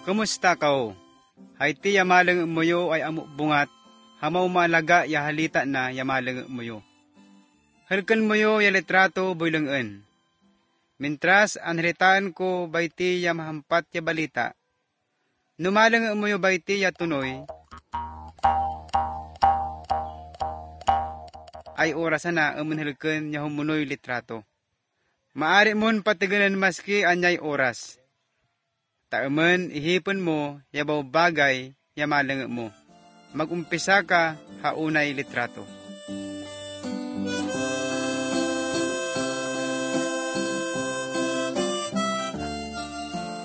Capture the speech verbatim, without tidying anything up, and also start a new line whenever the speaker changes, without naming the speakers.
Kumusta kao? Haiti yamalang moyo ay amo bungat, hamaw malaga ya halita na yamalang moyo. Halkan moyo ya litrato boylangan. Mintras anhalitaan ko bayti ya mahampat ya balita. Numalang moyo bayti ya tunoy, ay orasan na amun halkan ya humunoy litrato. Maari mon patiganan maski anyay oras. Taaman ihipon mo yabaw bagay yamalang mo. Magumpisa ka haunay litrato.